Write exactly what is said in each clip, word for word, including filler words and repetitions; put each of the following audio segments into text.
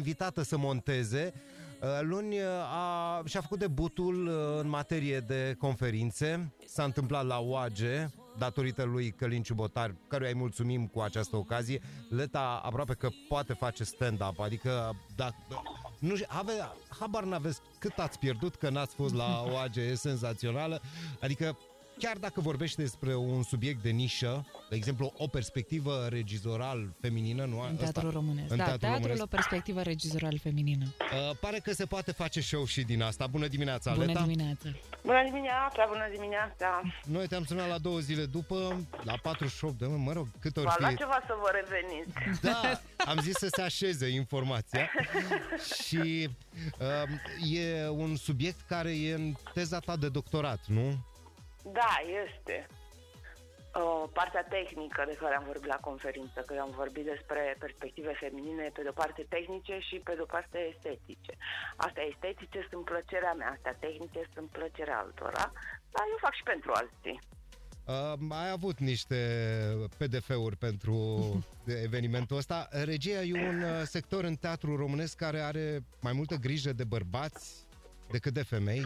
invitată să monteze. Luni a, și-a făcut debutul în materie de conferințe. S-a întâmplat la O A G E, datorită lui Călin Ciubotar, căruia îi mulțumim cu această ocazie. Leta aproape că poate face stand-up, adică dacă, nu, ave, habar n-aveți cât ați pierdut că n-ați fost la O A G E, e senzațională. Adică chiar dacă vorbește despre un subiect de nișă, de exemplu, o perspectivă regizoral feminină, nu? În teatrul românesc. În da, teatrul teatrul românesc. o perspectivă regizoral feminină. Uh, pare că se poate face show și din asta. Bună dimineața, Bună Leta. dimineața. Bună dimineața, bună dimineața. Noi te-am sunat la două zile după, la patruzeci și opt de mă rog, cât ori V-a luat fi. ceva să vă reveniți. Da, am zis să se așeze informația. Și uh, e un subiect care e în teza ta de doctorat, nu? Da, este. Uh, partea tehnică de care am vorbit la conferință, că am vorbit despre perspective feminine, pe de o parte tehnice și pe de o parte estetice. Astea estetice sunt plăcerea mea, astea tehnice sunt plăcerea altora, dar eu fac și pentru alții. Uh, ai avut niște P D F-uri pentru evenimentul ăsta. Regia e un uh, sector în teatru românesc care are mai multă grijă de bărbați decât de femei.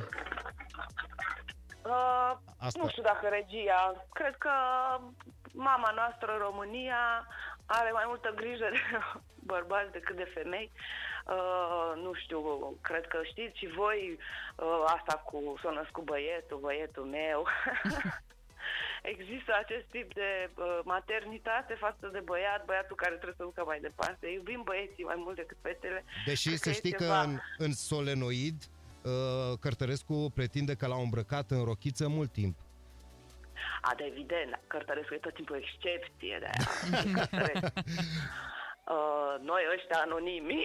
Uh, Asta. Nu știu dacă regia, cred că mama noastră în România are mai multă grijă de bărbați decât de femei. Uh, nu știu, cred că știți și voi uh, asta cu s-a născut băietul, băietul meu. Există acest tip de uh, maternitate față de băiat, băiatul care trebuie să ducă mai departe. Iubim băieții mai mult decât fetele. Deși să știi ceva... că în, în Solenoid Cărtărescu pretinde că l-a îmbrăcat în rochiță mult timp. A, de evident, Cărtărescu e tot timpul excepție de aia. uh, noi ăștia anonimi.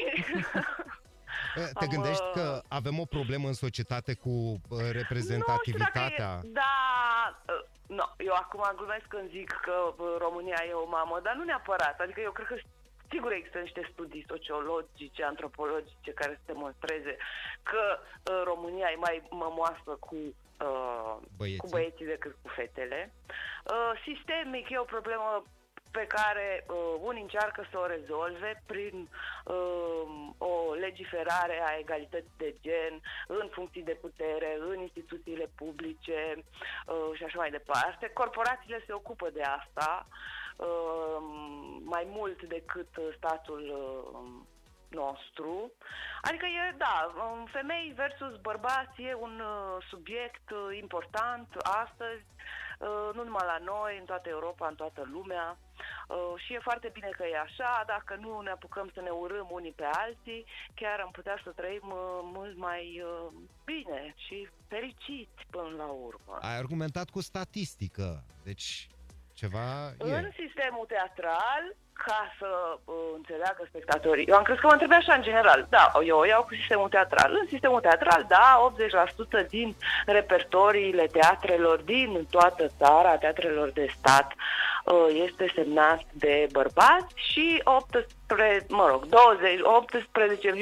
Te Am, gândești că avem o problemă în societate cu reprezentativitatea? Nu știu dacă e, da, uh, no, eu acum glumesc când zic că România e o mamă, dar nu neapărat. Adică eu cred că sigur există niște studii sociologice, antropologice care să demonstreze că uh, România e mai mămoasă cu, uh, băieții. cu băieții decât cu fetele. Uh, sistemic e o problemă pe care uh, unii încearcă să o rezolve prin uh, o legiferare a egalității de gen în funcții de putere, în instituțiile publice uh, și așa mai departe. Corporațiile se ocupă de asta uh, mai mult decât statul uh, nostru. Adică e, da, femei versus bărbați e un uh, subiect uh, important astăzi, uh, nu numai la noi, în toată Europa, în toată lumea. Uh, și e foarte bine că e așa. Dacă nu ne apucăm să ne urâm unii pe alții, chiar am putea să trăim uh, mult mai uh, bine și fericiți până la urmă. Ai argumentat cu statistică, deci ceva e. În sistemul teatral, ca să uh, înțeleagă spectatorii. Eu am crezut că mă întrebe așa în general. Da, eu o iau cu sistemul teatral. În sistemul teatral, da, optzeci la sută din repertoriile teatrelor din toată țara, teatrelor de stat, uh, este semnat de bărbați și optsprezece, mă rog, douăzeci, optsprezece,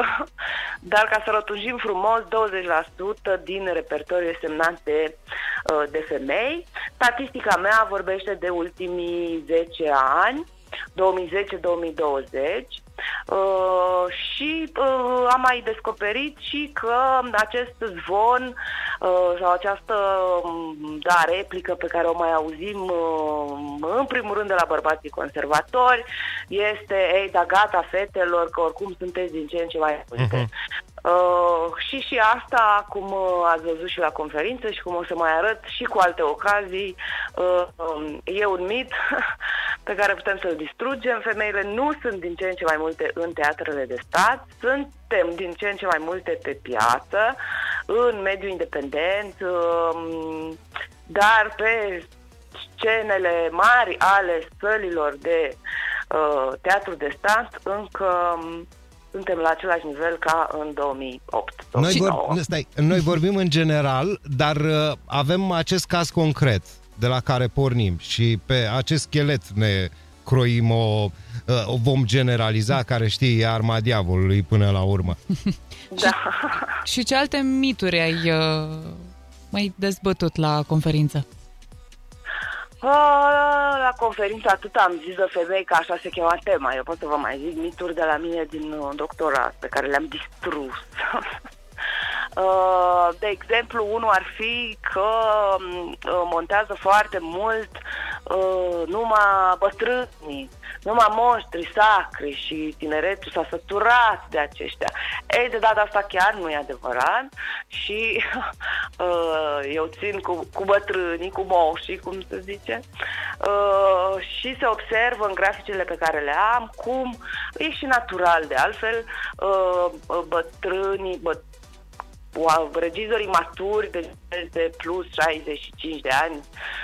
dar ca să rotunjim frumos, douăzeci la sută din repertoriu este semnat de, uh, de femei. Statistica mea vorbește de ultimii zece ani, două mii zece două mii douăzeci, uh, și uh, am mai descoperit și că acest zvon uh, sau această da, replică pe care o mai auzim uh, în primul rând de la bărbații conservatori este: ei, da, gata, fetelor, că oricum sunteți din ce în ce mai multe. Uh-huh. Uh, și și asta, cum uh, ați văzut și la conferință și cum o să mai arăt și cu alte ocazii, uh, um, e un mit pe care putem să-l distrugem. Femeile nu sunt din ce în ce mai multe în teatrele de stat, suntem din ce în ce mai multe pe piață, în mediul independent, uh, dar pe scenele mari ale sălilor de uh, teatru de stat încă suntem la același nivel ca în două mii opt. Noi, vor, stai, noi vorbim în general, dar uh, avem acest caz concret de la care pornim și pe acest schelet ne croim o, uh, o vom generaliza, care știi, e arma diavolului până la urmă. Da. Și, și ce alte mituri ai uh, mai dezbătut la conferință? La conferință atât am zis de femei, că așa se chema tema. Eu pot să vă mai zic mituri de la mine din doctorat, pe care le-am distrus. De exemplu, unul ar fi că montează foarte mult numai bătrânii, numai monștri sacri și tineretul s-a săturat de aceștia. Ei, de data asta chiar nu e adevărat și eu țin cu, cu bătrânii, cu moșii, cum se zice, și se observă în graficele pe care le am cum e și natural de altfel bătrânii, bătrânii regizorii maturi de, de plus șaizeci și cinci de ani,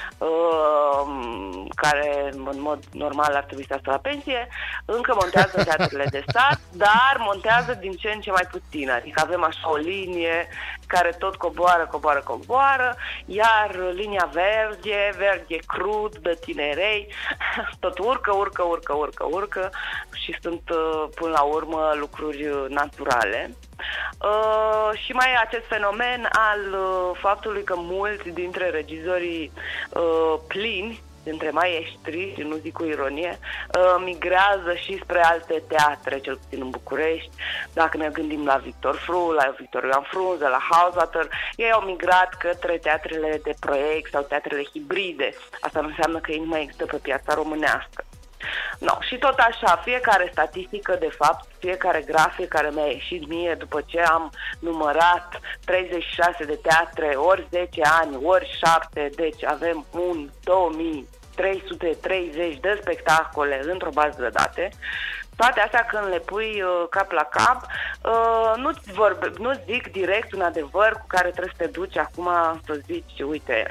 uh, care în mod normal ar trebui să stea la pensie, încă montează teatrele de stat, dar montează din ce în ce mai puțin. Adică avem așa o linie care tot coboară, coboară, coboară, iar linia verde, verde crud de tinerei, tot urcă, urcă, urcă, urcă, urcă și sunt până la urmă lucruri naturale. Uh, și mai e acest fenomen al uh, faptului că mulți dintre regizorii uh, plini, dintre maestri, și nu zic cu ironie, uh, migrează și spre alte teatre, cel puțin în București. Dacă ne gândim la Victor Fru, la Victor Ioan Frunze, la Hauswater, ei au migrat către teatrele de proiect sau teatrele hibride. Asta nu înseamnă că ei nu mai există pe piața românească. No, și tot așa, fiecare statistică, de fapt, fiecare grafic care mi-a ieșit mie după ce am numărat treizeci și șase de teatre, ori zece ani, ori șapte, deci avem un două mii trei sute treizeci de spectacole într-o bază de date. Toate astea, când le pui uh, cap la cap, uh, nu-ți, vorbe, nu-ți zic direct un adevăr cu care trebuie să te duci acum să zici, uite,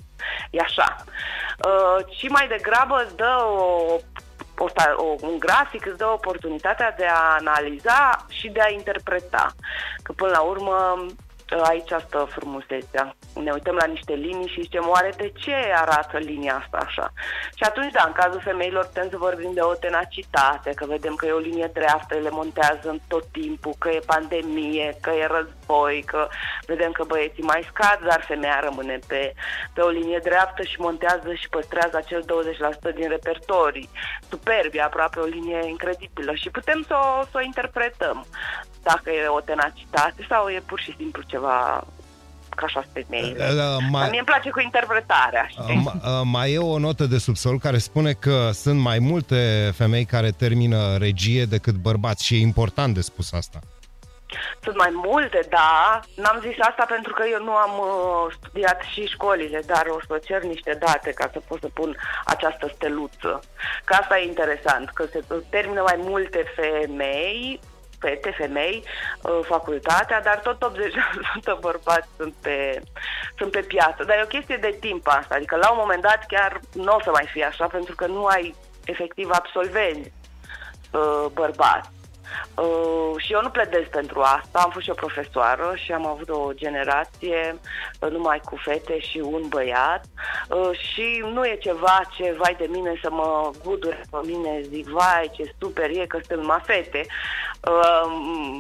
e așa. Uh, ci mai degrabă îți dă o, o, o, un grafic, îți dă oportunitatea de a analiza și de a interpreta. Că până la urmă aici stă frumusețea. Ne uităm la niște linii și zicem, oare de ce arată linia asta așa? Și atunci, da, în cazul femeilor putem să vorbim de o tenacitate, că vedem că e o linie dreaptă, le montează în tot timpul, că e pandemie, că e război, că vedem că băieții mai scad, dar femeia rămâne pe, pe o linie dreaptă și montează și păstrează acel douăzeci la sută din repertorii. Superb, e aproape o linie incredibilă și putem să o, să o interpretăm. Dacă e o tenacitate sau e pur și simplu ceva ca așa femei. Mai... Mie îmi place cu interpretarea, știi? Mai e o notă de subsol care spune că sunt mai multe femei care termină regie decât bărbați și e important de spus asta. Sunt mai multe, da. N-am zis asta pentru că eu nu am uh, studiat și școlile, dar o să cer niște date ca să pot să pun această steluță. Că asta e interesant, că se termină mai multe femei, fete, femei, facultatea, dar tot optzeci la sută bărbați sunt pe, sunt pe piață. Dar e o chestie de timp asta, adică la un moment dat chiar nu o să mai fie așa, pentru că nu ai efectiv absolvenți bărbați. Uh, și eu nu pledez pentru asta, am fost și o profesoară și am avut o generație uh, numai cu fete și un băiat uh, și nu e ceva ce, vai de mine, să mă gudure pe mine, zic, vai ce super e că sunt numai fete. Uh,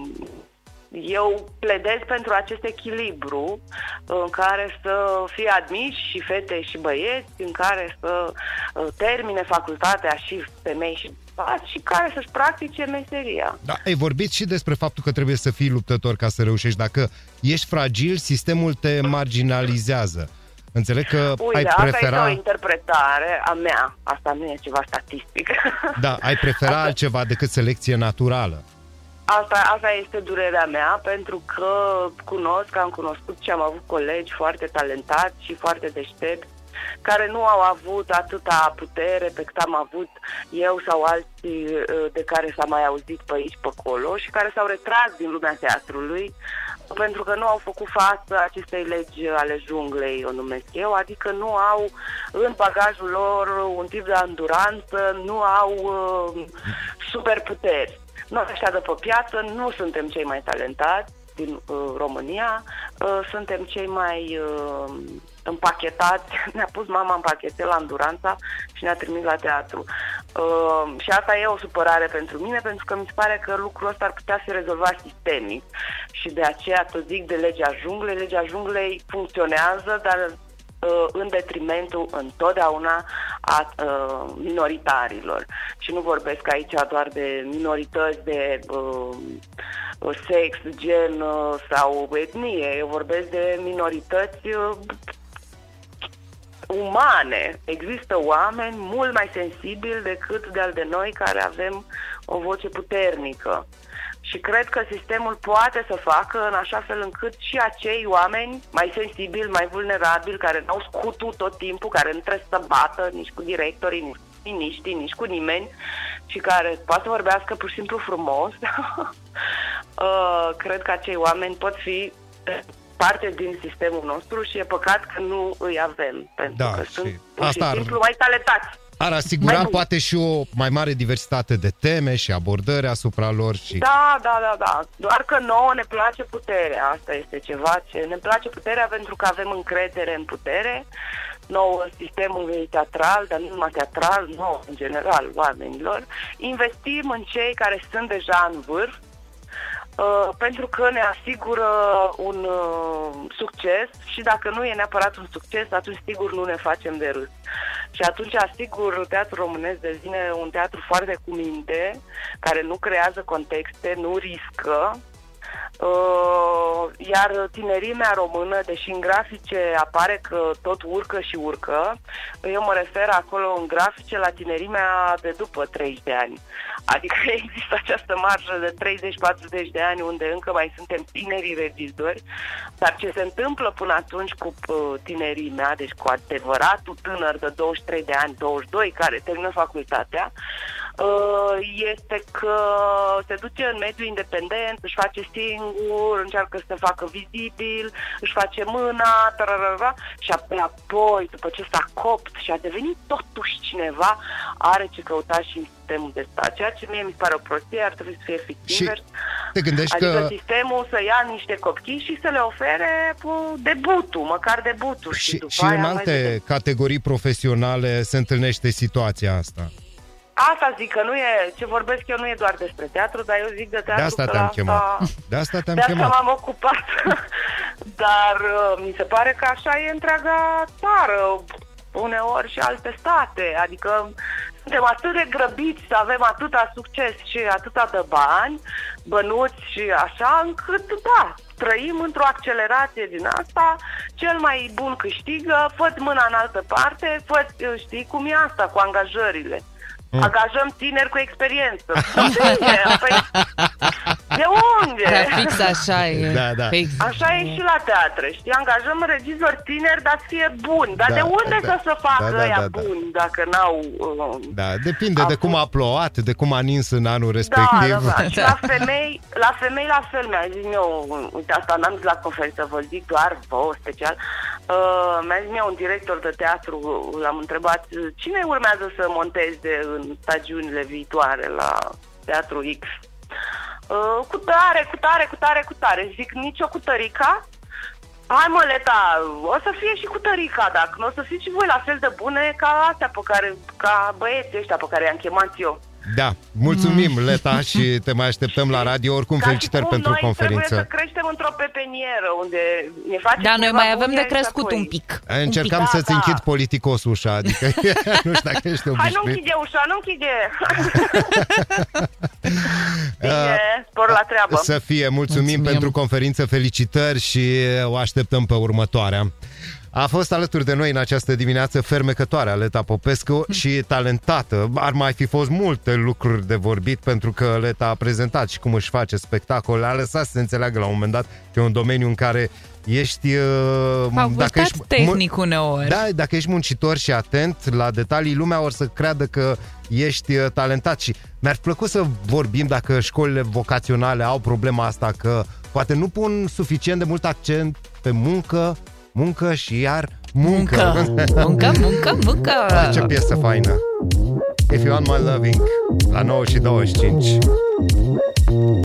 Eu pledez pentru acest echilibru în care să fie admiși și fete și băieți, în care să termine facultatea și femei și bărbați și care să-și practice meseria. Da, ai vorbit și despre faptul că trebuie să fii luptător ca să reușești. Dacă ești fragil, sistemul te marginalizează. Înțeleg că Uite, ai asta prefera... este o interpretare a mea. Asta nu e ceva statistic. Da, ai prefera asta... altceva decât selecție naturală. Asta, asta este durerea mea, pentru că cunosc, am cunoscut și am avut colegi foarte talentați și foarte deștepți, care nu au avut atâta putere pe cât am avut eu sau alții de care s-a mai auzit pe aici, pe acolo, și care s-au retras din lumea teatrului, pentru că nu au făcut față acestei legi ale junglei, o numesc eu, adică nu au în bagajul lor un tip de anduranță, nu au uh, superputeri. Noi ăștia de pe piață nu suntem cei mai talentați din uh, România, uh, suntem cei mai uh, împachetați. Ne-a pus mama în pachete la Anduranța și ne-a trimis la teatru. Uh, și asta e o supărare pentru mine, pentru că mi se pare că lucrul ăsta ar putea fi rezolvat sistemic. Și de aceea tot zic de legea junglei. Legea junglei funcționează, dar în detrimentul întotdeauna a minoritarilor. Și nu vorbesc aici doar de minorități de uh, sex, gen uh, sau etnie, eu vorbesc de minorități uh, umane. Există oameni mult mai sensibili decât de-al de noi care avem o voce puternică. Și cred că sistemul poate să facă în așa fel încât și acei oameni mai sensibili, mai vulnerabili, care n-au scutul tot timpul, care nu trebuie să bată nici cu directorii, nici cu miniștrii, nici cu nimeni, și care poate să vorbească pur și simplu frumos, cred că acei oameni pot fi parte din sistemul nostru și e păcat că nu îi avem, pentru da, că și sunt pur și asta simplu ar... mai talentați. Ar asigura poate și o mai mare diversitate de teme și abordări asupra lor. Și... Da, da, da, da. Doar că nouă ne place puterea. Asta este ceva ce... Ne place puterea pentru că avem încredere în putere. Nouă sistemul e teatral, dar nu numai teatral, nouă, în general, oamenilor. Investim în cei care sunt deja în vârf, Uh, pentru că ne asigură un uh, succes și dacă nu e neapărat un succes, atunci sigur nu ne facem de râs. Și atunci, asigur, teatrul românesc devine un teatru foarte cu minte, care nu creează contexte, nu riscă, uh, iar tinerimea română, deși în grafice apare că tot urcă și urcă, eu mă refer acolo în grafice la tinerimea de după treizeci de ani. Adică există această marjă de treizeci-patruzeci de ani unde încă mai suntem tinerii regizori, dar ce se întâmplă până atunci cu tinerimea, deci cu adevăratul tânăr de douăzeci și trei de ani, douăzeci și doi, care termină facultatea, este că se duce în mediul independent, își face singur, încearcă să se facă vizibil, își face mâna, tararara, și apoi, după ce s-a copt și a devenit totuși cineva, are ce căuta și în sistemul de stat. Ceea ce mie mi se pare o prostie, ar trebui să fie fix invers. Te gândești adică că... sistemul să ia niște copii și să le ofere debutul, măcar debutul. Și, și, după și aia în alte categorii profesionale se întâlnește situația asta. Asta zic, că nu e, ce vorbesc eu nu e doar despre teatru, dar eu zic de teatru. De asta te-am chemat. De asta te-am de asta chemat. m-am ocupat. Dar uh, mi se pare că așa e întreaga țară, uneori și alte state. Adică suntem atât de grăbiți să avem atâta succes și atâta de bani, bănuți și așa, încât, da, trăim într-o accelerație din asta, cel mai bun câștigă, fă mâna în altă parte, fă, știi cum e asta cu angajările. Mm. Angajăm tineri cu experiență. Bine, păi, de unde? Da, fix așa e. Da, da. Fix. Așa e și la teatre, știi? Angajăm regizori tineri, dar să fie buni. Dar da, de unde da, să se facă da, da, ăia da, da. buni dacă n-au... Uh, da, depinde de cum a plouat, de cum a nins în anul da, respectiv. da, da. Și la femei, la femei la fel mi-a zis eu, uite, asta n-am zis la conferință, vă zic doar vouă special. Uh, mi-a zis mie un director de teatru, l-am întrebat cine urmează să monteze în stagiunile viitoare la Teatru X. Uh, cu tare, cu tare, cu tare, cu tare. Zic, nicio cu tărica? Hai mă, Leta, o să fie și cu tărica, dacă nu o să fiți și voi la fel de bune ca astea pe care, ca băieții ăștia pe care i-am chemat eu. Da, mulțumim, mm. Leta, și te mai așteptăm la radio. Oricum, ca felicitări pentru noi conferință. Trebuie să creștem într-o pepenieră unde ne face. Da, noi mai avem de crescut un pic. Încercam un pic. să-ți da, închid da. politicos ușa, adică nu știu dacă ești obișnuit. Hai, nu închide ușa, nu închide. Bine, spor la treabă. Să fie, mulțumim, mulțumim pentru conferință, felicitări și o așteptăm pe următoarea. A fost alături de noi în această dimineață fermecătoare Leta Popescu și talentată. Ar mai fi fost multe lucruri de vorbit, pentru că Leta a prezentat și cum își face spectacole. A lăsat să se înțeleagă la un moment dat că e un domeniu în care ești... A dacă ești tehnic uneori. Da, dacă ești muncitor și atent la detalii, lumea or să creadă că ești talentat. Și mi-ar plăcut să vorbim dacă școlile vocaționale au problema asta, că poate nu pun suficient de mult accent pe muncă, muncă și iar muncă. Muncă, muncă, muncă, muncă. Ce piesă faină. If You Want My Loving la nouă și douăzeci și cinci.